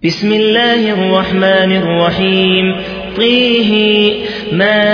بسم الله الرحمن الرحيم طه ما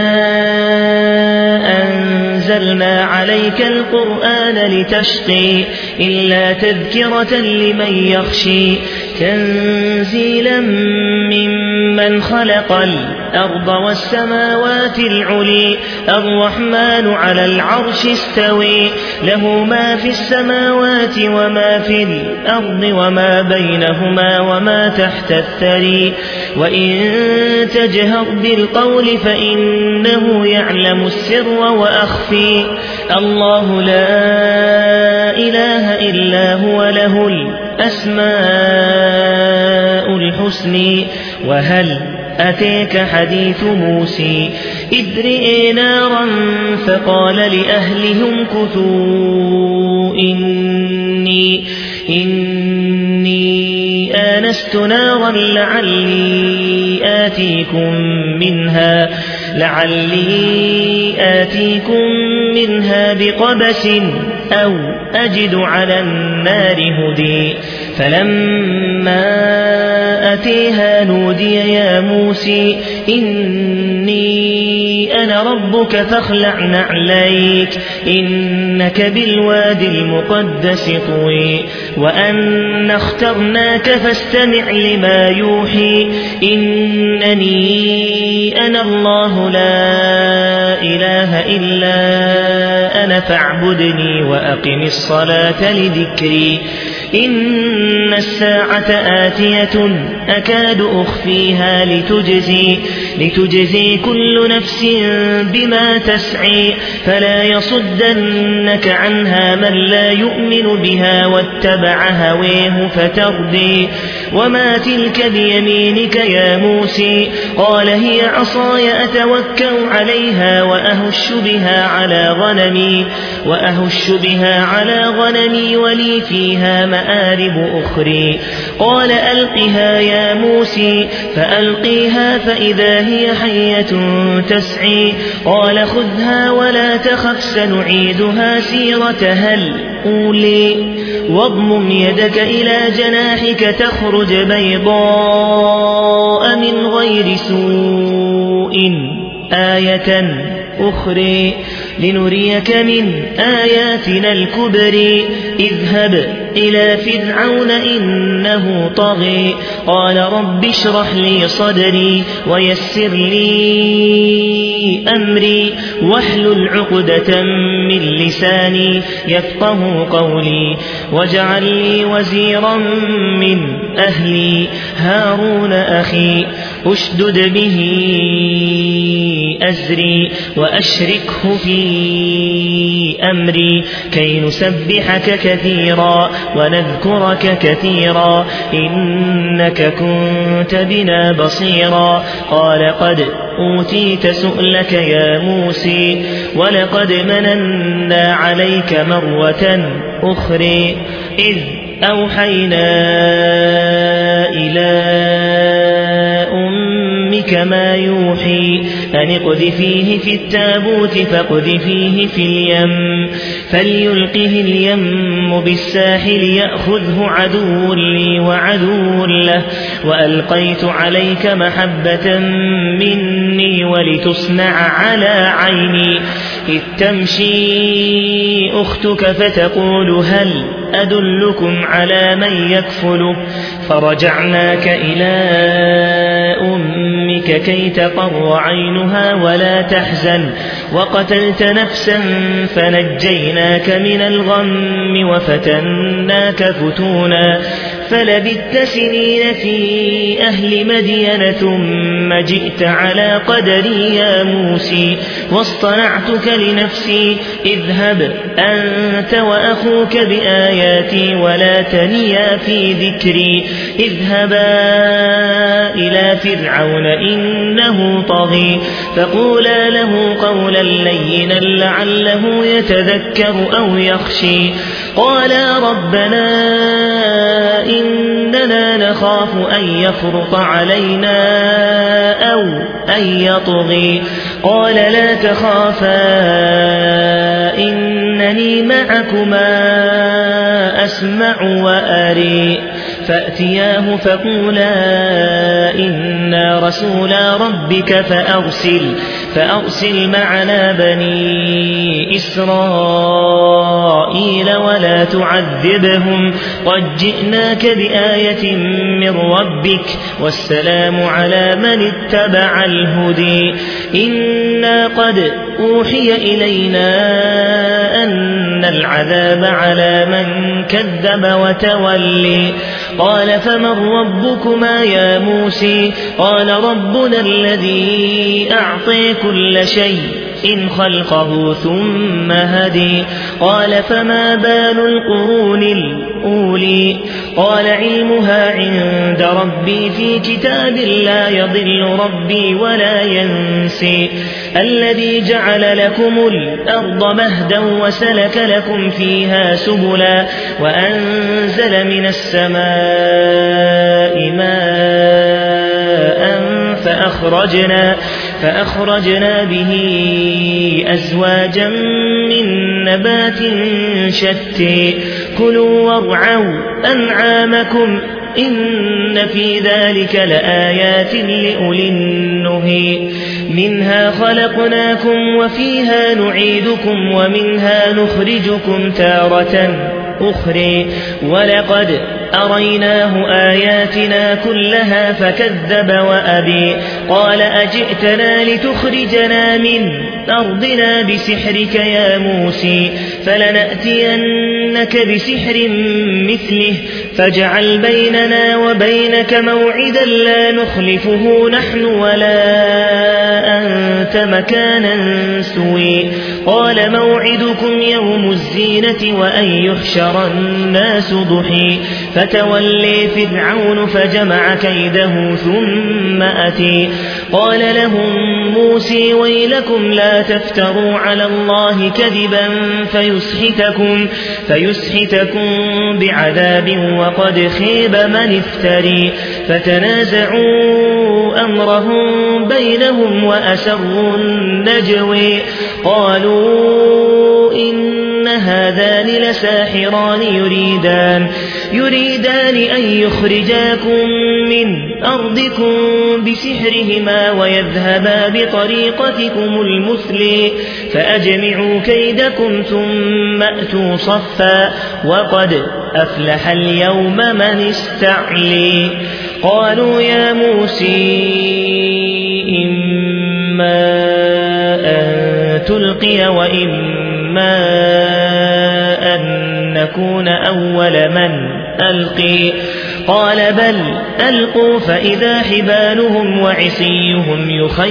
أنزلنا عليك القرآن لتشقي إلا تذكرة لمن يخشي تنزيلا ممن خلق الأرض والسماوات العلي الرحمن على العرش استوي له ما في السماوات وما في الأرض وما بينهما وما تحت الثري وإن تجهر بالقول فإنه يعلم السر وأخفي الله لا إله إلا هو له الأسماء الحسنى وهل أتيك حديث موسى إذ رئي نارا فقال لأهلهم كثوا إني آنست نارا لعلي آتيكم منها بقبس أو أجد على النار هدي فلما أتيها نودي يا موسى إني أنا ربك فاخلع نعليك إنك بالوادي المقدس طوي وأنا اخترناك فاستمع لما يوحي إنني أنا الله لا إله إلا أنا فاعبدني وأقم الصلاة لذكري إن الساعة آتية أكاد أخفيها لتجزي كل نفس بما تسعي فلا يصدنك عنها من لا يؤمن بها واتبع هويه فتردي وما تلك بيمينك يا موسى قال هي عصاي أتوكل عليها وأهش بها على غنمي ولي فيها مآرب أخرى قال ألقها يا موسى فألقيها فإذا هي حية تسعي قال خذها ولا تخف سنعيدها سيرتها الأولى واضمم يدك إلى جناحك تخرج بيضاء من غير سوء آية أخرى لنريك من آياتنا الكبر اذهب إلى فرعون إنه طغى قال رب اشرح لي صدري ويسر لي أمري واحلل عقدة من لساني يفقه قولي واجعل لي وزيرا من أهلي هارون أخي أشدد به أزري وأشركه في أمري كي نسبحك كثيرا ونذكرك كثيرا إنك كنت بنا بصيرا قال قد أوتيت سؤلك يا موسى ولقد مننا عليك مرة أخرى إذ أوحينا إلى ما يوحي أن اقذفيه في التابوت فاقذفيه في اليم فليلقه اليم بالساحل يأخذه عدو لي وعدو له وألقيت عليك محبة مني ولتصنع على عيني إذ تمشي أختك فتقول هل أدلكم على من يكفله فرجعناك إلى أمك كي تقر عينها ولا تحزن وقتلت نفسا فنجيناك من الغم وفتناك فتونا فلبثت سنين في أهل مدين ثم جئت على قدري يا موسى واصطنعتك لنفسي اذهب أنت وأخوك بآياتي ولا تنيا في ذكري اذهبا إلى فرعون إنه طغى فقولا له قولا لينا لعله يتذكر أو يخشى قالا ربنا إننا نخاف أن يفرط علينا أو أن يطغى قال لا تخافا إنني معكما أسمع وأري فأتياه فقولا إنا رسولا ربك فأرسل معنا بني إسرائيل ولا تعذبهم قد جئناك بآية من ربك والسلام على من اتبع الهدي إنا قد أوحي إلينا أن العذاب على من كذب وتولي قال فمن ربكما يا موسى قال ربنا الذي أعطي كل شيء إن خلقه ثم هدي قال فما بال القرون الأولي قال علمها عند ربي في كتاب لا يضل ربي ولا ينسي الذي جعل لكم الأرض مهدا وسلك لكم فيها سبلا وأنزل من السماء ماء فأخرجنا به أزواجا من نبات شتى كلوا وارعوا أنعامكم إن في ذلك لآيات لأولي النهي منها خلقناكم وفيها نعيدكم ومنها نخرجكم تارة أخرى ولقد أريناه آياتنا كلها فكذب وأبي قال أجئتنا لتخرجنا من أرضنا بسحرك يا موسى فلنأتينك بسحر مثله فاجعل بيننا وبينك موعدا لا نخلفه نحن ولا أنت مكانا سوي قال موعدكم يوم الزينة وأن يحشر الناس ضحى فتولي فرعون فجمع كيده ثم أتي قال لهم موسى ويلكم لا تفتروا على الله كذبا فيسحتكم بعذاب وقد خيب من افتري فتنازعوا أمرهم بينهم وأسروا النجوى قالوا إن هذان لساحران يريدان أن يخرجاكم من أرضكم بسحرهما ويذهبا بطريقتكم المثلى فأجمعوا كيدكم ثم أتوا صفا وقد أفلح اليوم من استعلي قالوا يا موسى إما أن تلقي وإما أن نكون أول من ألقي قال بل ألقوا فإذا حبالهم وعصيهم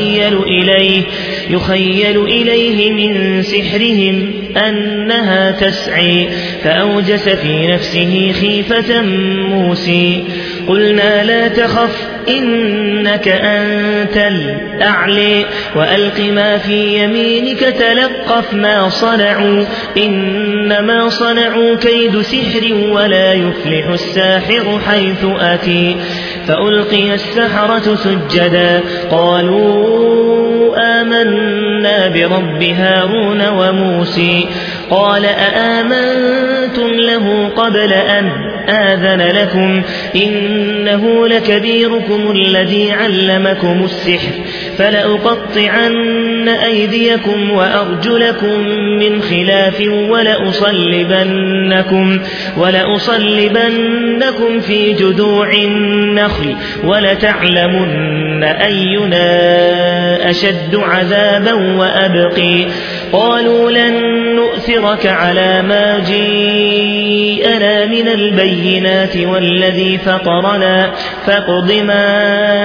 يخيل إليه من سحرهم أنها تسعي فأوجس في نفسه خيفة موسى قلنا لا تخف إنك أنت الأعلى وألق ما في يمينك تلقف ما صنعوا إنما صنعوا كيد سحر ولا يفلح الساحر حيث أتي فألقي السحرة سجدا قالوا آمنا برب هارون وموسى قال أآمنتم له قبل أن آذن لكم إنه لكبيركم الذي علمكم السحر فلأقطعن أيديكم وأرجلكم من خلاف ولأصلبنكم في جذوع النخل ولتعلمن أينا أشد عذابا وأبقي قالوا لن نؤثرك على ما جيءنا من البينات والذي فطرنا فاقض ما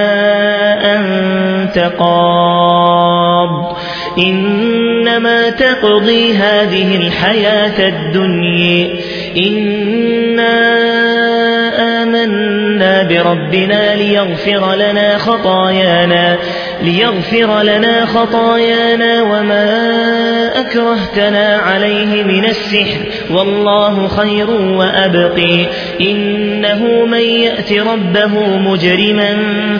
أنت قاض إنما تقضي هذه الحياة الدنيا إنا آمنا بربنا ليغفر لنا خطايانا ليغفر لنا خطايانا وما أكرهتنا عليه من السحر والله خير وأبقي إنه من يأت ربه مجرما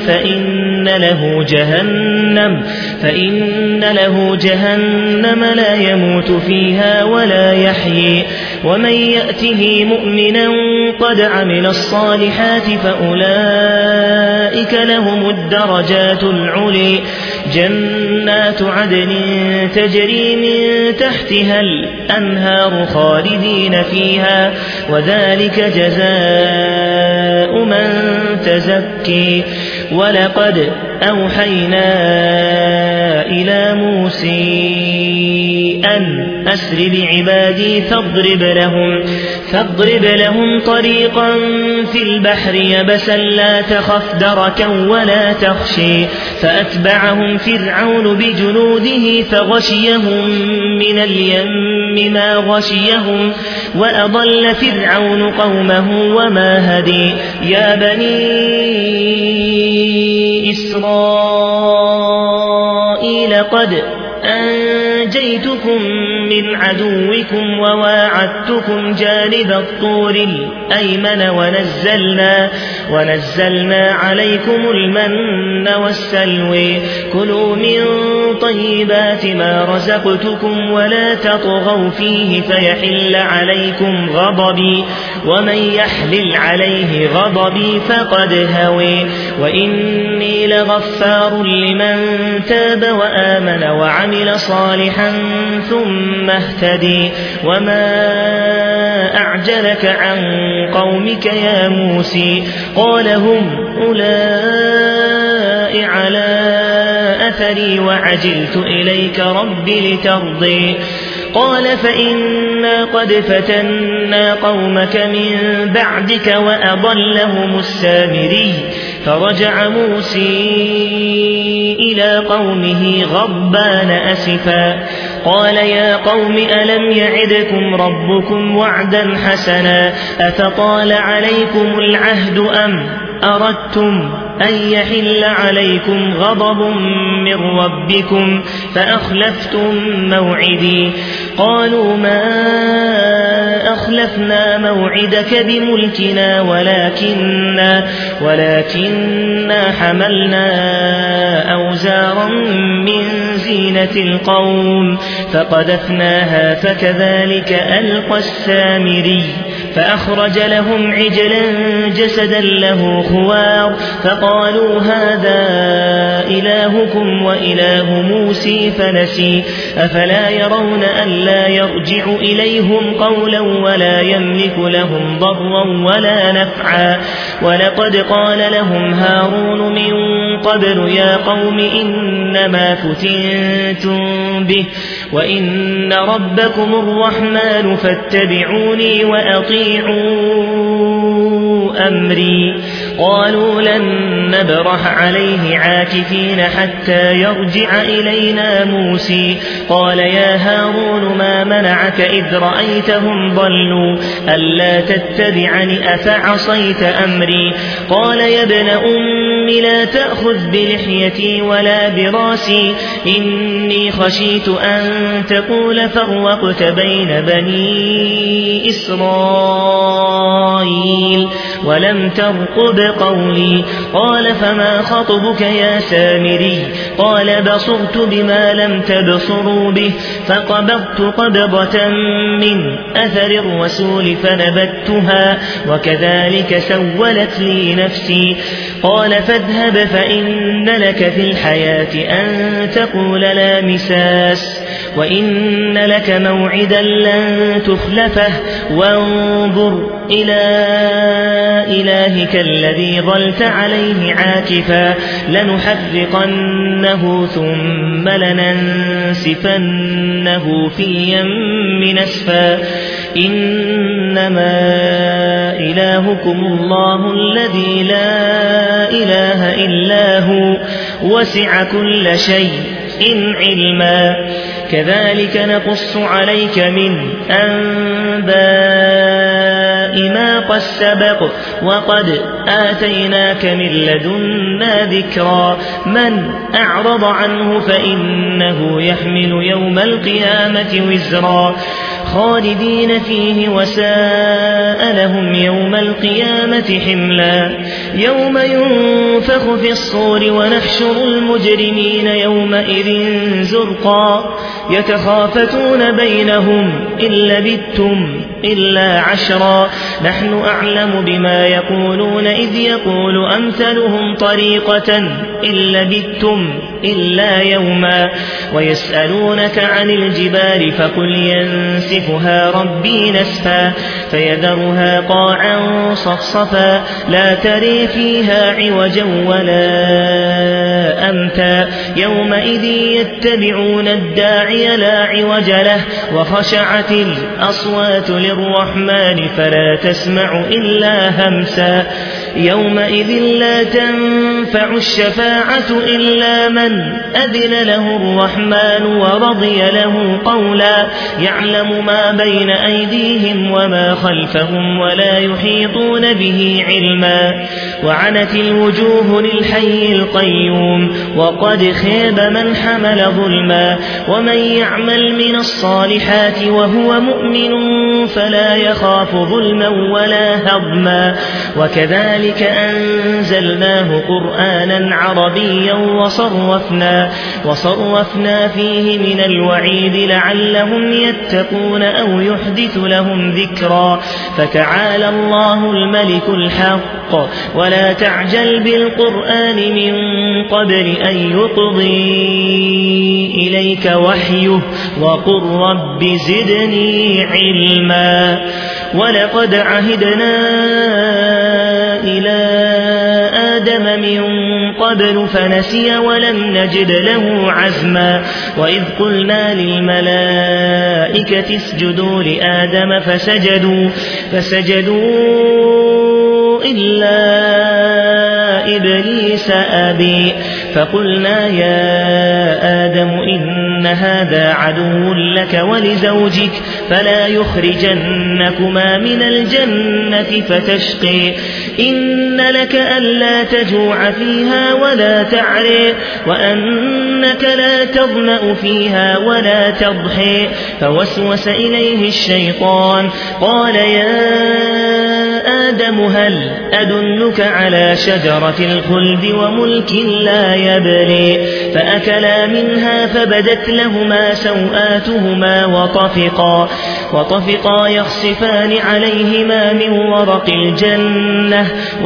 فإن له جهنم لا يموت فيها ولا يحيي ومن يأته مؤمنا قد عمل الصالحات فأولئك لهم الدرجات العلي جنات عدن تجري من تحتها الأنهار خالدين فيها وذلك جزاء من تزكي ولقد أوحينا إلى موسى أن أسر بعبادي فاضرب لهم طريقا في البحر يبسا لا تخف دركا ولا تخشي فأتبعهم فرعون بجنوده فغشيهم من اليم ما غشيهم وأضل فرعون قومه وما هدي يا بني إسرائيل قد أنجيتكم من عدوكم وواعدتكم جانب الطور الأيمن ونزلنا عليكم المن والسلوى كلوا من طيبات ما رزقتكم ولا تطغوا فيه فيحل عليكم غضبي ومن يحلل عليه غضبي فقد هوي وإني لغفار لمن تاب وآمن وعمل صالحا ثم اهتدي وما أعجلك عن قومك يا موسى قال هم أولئك على أثري وعجلت إليك رب لترضي قال فإنا قد فتنا قومك من بعدك وأضلهم السامري فرجع موسى إلى قومه غضبان أسفا قال يا قوم ألم يعدكم ربكم وعدا حسنا أفطال عليكم العهد أم أردتم أن يحل عليكم غضب من ربكم فأخلفتم موعدي قالوا ما أخلفنا موعدك بملكنا ولكننا حملنا أوزارا من زينة القوم فقذفناها فكذلك ألقى السامري فأخرج لهم عجلا جسدا له خوار فقالوا هذا إلهكم وإله موسى فنسي أفلا يرون ألا يرجع إليهم قولا ولا يملك لهم ضرا ولا نفعا ولقد قال لهم هارون من قبل يا قوم إنما فتنتم به وإن ربكم الرحمن فاتبعوني وأطيعوا أمري قالوا لن نبرح عليه عاكفين حتى يرجع إلينا موسى قال يا هارون ما منعك إذ رأيتهم ضلوا ألا تتبعني أفعصيت أمري قال يا ابن أم لا تأخذ بلحيتي ولا براسي إني خشيت أن تقول فرقت بين بني إسرائيل ولم ترقب قولي قال فما خطبك يا سامري قال بصرت بما لم تبصروا به فقبضت قبضة من أثر الرسول فنبتها وكذلك سولت لي نفسي قال فاذهب فإن لك في الحياة أن تقول لا مساس وإن لك موعدا لن تخلفه وانظر إلى إلهك الذي ظلت عليه عاكفا لنحرقنه ثم لننسفنه في اليم نسفا إنما إلهكم الله الذي لا إله إلا هو وسع كل شيء علما كذلك نقص عليك من أنباء ما قد سبق وقد آتيناك من لدنا ذكرا من أعرض عنه فإنه يحمل يوم القيامة وزرا خالدين فيه وساء لهم يوم القيامة حملا يوم ينفخ في الصور ونحشر المجرمين يومئذ زرقا يتخافتون بينهم إن لبثتم إلا عشرا نحن أعلم بما يقولون إذ يقول أمثلهم طريقة إن لبثتم إلا يوما ويسألونك عن الجبال فقل ينسفها ربي نسفا فيذرها قاعا صفصفا لا تري فيها عوجا ولا أمتا يومئذ يتبعون الداعي لا عوج له وخشعت الأصوات للرحمن فلا تسمع إلا همسا يومئذ لا تنفع الشفاعة إلا من أذن له الرحمن ورضي له قولا يعلم ما بين أيديهم وما خلفهم ولا يحيطون به علما وعنت الوجوه للحي القيوم وقد خاب من حمل ظلما ومن يعمل من الصالحات وهو مؤمن فلا يخاف ظلما ولا هضما وكذلك أنزلناه قرآنا عربيا وصرفنا فيه من الوعيد لعلهم يتقون أو يحدث لهم ذكرا فتعالى الله الملك الحق ولا تعجل بالقرآن من قبل أن يقضي إليك وحيه وقل رب زدني علما ولقد عهدنا إلى آدم من قبل فنسي ولم نجد له عزما وإذ قلنا للملائكة اسجدوا لآدم فسجدوا إلا إبليس أبي فقلنا يا آدم إن هذا عدو لك ولزوجك فلا يخرجنكما من الجنة فتشقي إن لك ألا تجوع فيها ولا تعري وأنك لا تظمأ فيها ولا تضحي فوسوس إليه الشيطان قال يا آدم هل أدلك على شجرة الخلد وملك لا يبلي فأكلا منها فبدت لهما سوآتهما وطفقا يخصفان عليهما من ورق الجنة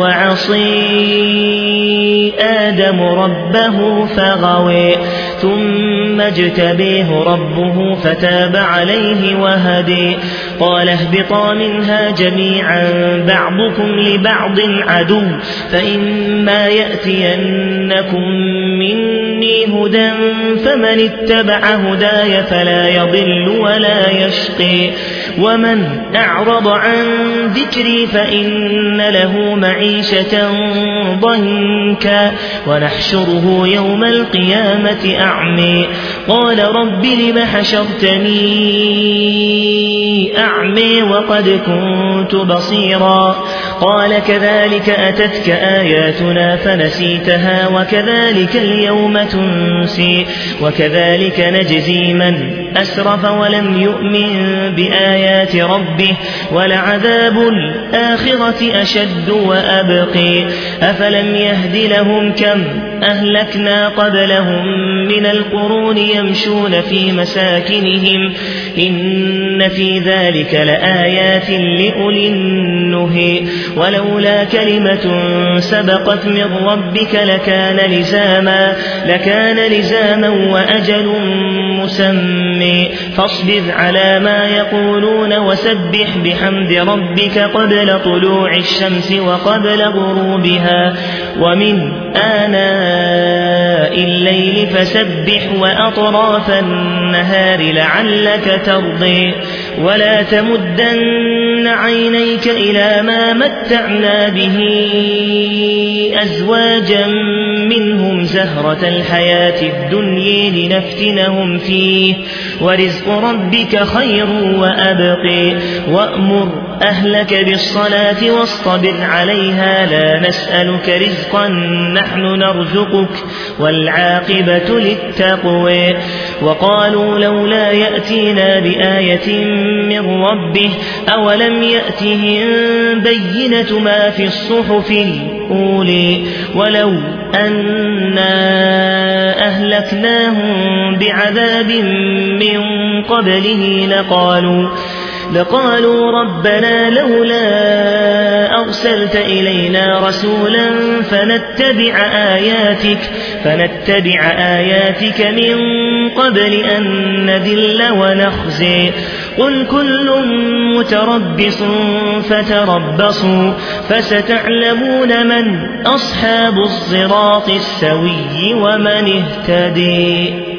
وعصي آدم ربه فغوي ثم اجتبيه ربه فتاب عليه وهدي قال اهبطا منها جميعا بعضكم لبعض عدو فإما يأتينكم مني هدى فمن اتبع هداي فلا يضل ولا يشقي ومن أعرض عن ذكري فإن له معيشة ضنكا ونحشره يوم القيامة أعمي قال رب لم حشرتني أعمي وقد كنت بصيرا قال كذلك أتتك آياتنا فنسيتها وكذلك اليوم تنسي وكذلك نجزي من أسرف ولم يؤمن بآيات ربه ولعذاب الآخرة أشد وأبقي أفلم يهد لهم كم أهلكنا قبلهم من القرون يمشون في مساكنهم إن في ذلك لآيات لأولي النهي ولولا كلمة سبقت من ربك لكان لزاما وأجل مسمى فاصبر على ما يقولون وسبح بحمد ربك قبل طلوع الشمس وقبل غروبها ومن آناء الليل فسبح وأطراف النهار لعلك ترضي ولا تمدن عينيك إلى ما متعنا به أزواجا منهم زهرة الحياة الدنيا لنفتنهم فيه ورزق ربك خير وأبقي وأمر أهلك بالصلاة واصطبر عليها لا نسألك رزقا نحن نرزقك والعاقبة للتقوى وقالوا لولا يأتينا بآية من ربه أولم يأتهم بينة ما في الصحف الأولى ولو أنا أهلكناهم بعذاب من قبله لقالوا ربنا لولا أرسلت إلينا رسولا فنتبع آياتك من قبل أن نذل ونخزي قل كل متربص فتربصوا فستعلمون من أصحاب الصراط السوي ومن اهتدي.